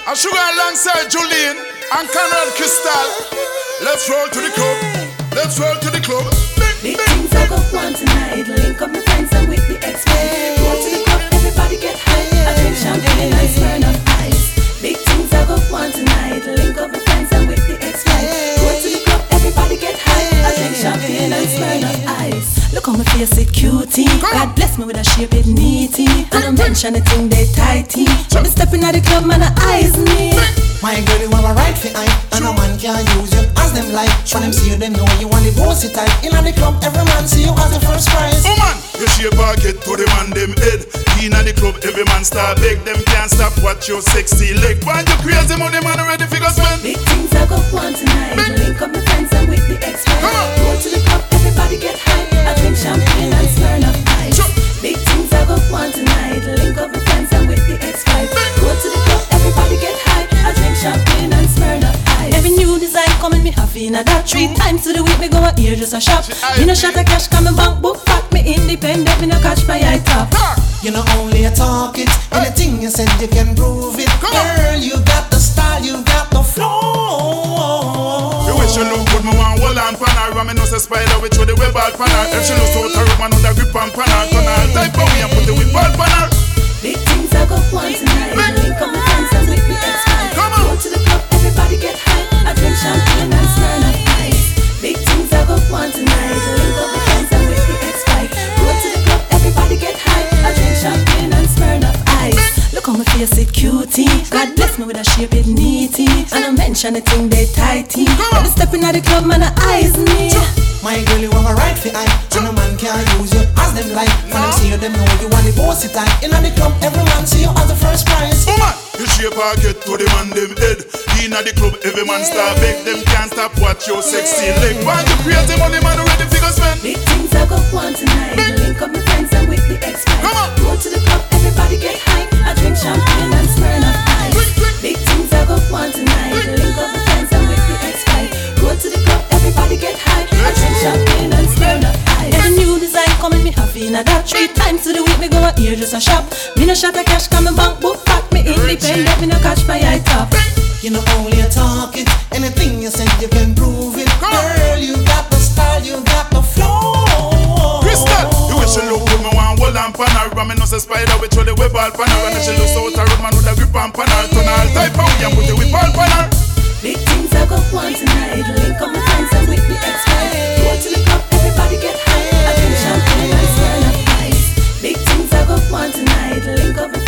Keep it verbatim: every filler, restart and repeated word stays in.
I sugar alongside Julian and Conrad Crystal. Let's roll to the club. Let's roll to the club. Big things I go on tonight. Link up my friends and with the ex-wife. Go to the club, everybody get high. I drink champagne and burn up ice. Big things I go on tonight. Link up my friends and with the ex-wife. Go to the club, everybody get high. I drink champagne and burn up ice. Look on my face, it cutie. God bless me with a shape it neaty. I don't mention the thing they tighty. When me stepping at the club, man, I eyes me. My girl, you have a right for eye, and no man can use you as them like. When them see you, them know you want the bossy type. In the club, every man see you as the first prize. Oh man, you shape a get to the man them head. In the club, every man start beg. Them can't stop watch your sexy leg. When you crazy money, man, ready figure spend. Big things I go on tonight. Link up my friends and with the ex-wife. Go to the club, everybody get high. I drink champagne and burn up ice. Big things I go on tonight. Link up my friends and with the ex-wife. Go to the club, everybody get high. I drink champagne and burn up ice. Every new design coming, me happy in a that. Three times to the week, me go a ear just a shop. Me no shot a cash, come and bank book fat. Me independent, me no catch my eye top. You know only a talk it. Anything you said, you can prove it. Girl, you got the style, you got the flow. You wish you look good, me want hold on pan her. Me no say spider which with the web all pan her. If she looks out her room, man on the grip and pan her. Turn her type of me and put the whip all pan her. Big things I go on tonight. Link up my friends and with the ex-wife. Go to the club, everybody get high. I drink champagne and burn up ice. Big things I go on tonight. Link up my friends and with the ex-wife. Go to the club, everybody get high. I drink champagne and burn up ice. Look on my face, it cutie. God bless me with a shape it neaty. I don't mention the thing they tighty. When they stepping at the club, man, I eyes me. My girl, you have a right for eye, and no man can use you as them like. When them see you, them know you want the bossy type. In the club, every man see you as the first prize. Oh man, you shape a get to the man them head. In the club, every man start beg. Them can't stop watch your sexy leg. When you crazy money, man, ready figure spend. Big things I go on tonight. Link up my friends and with the ex-wife. Go to the club, everybody get high. I drink champagne and burn up ice. Big things I go on tonight. Link up my friends and with the ex-wife. Go to the club, everybody get high. I drink champagne and burn up ice. Every new design coming, me happy in a that. Three times to the week, me go a ear just a shop. Me no shot a cash, come and bank book fat. Me independent, me no catch my eye top. You know only a talk it. Anything you said, you can prove it. Girl, you got the style, you got the flow. Crystal, you wish you look good, me want hold on pan her. Me no say spider which with the web all pan her. And she looks out her room, man with a grip and pan her. Turn her type of me and put the whip all pan her. Big things I go on tonight. Link up my friends and with the ex-wife. Go to the club, everybody get high. I drink champagne and burn up ice. Big things I go on tonight. Link up my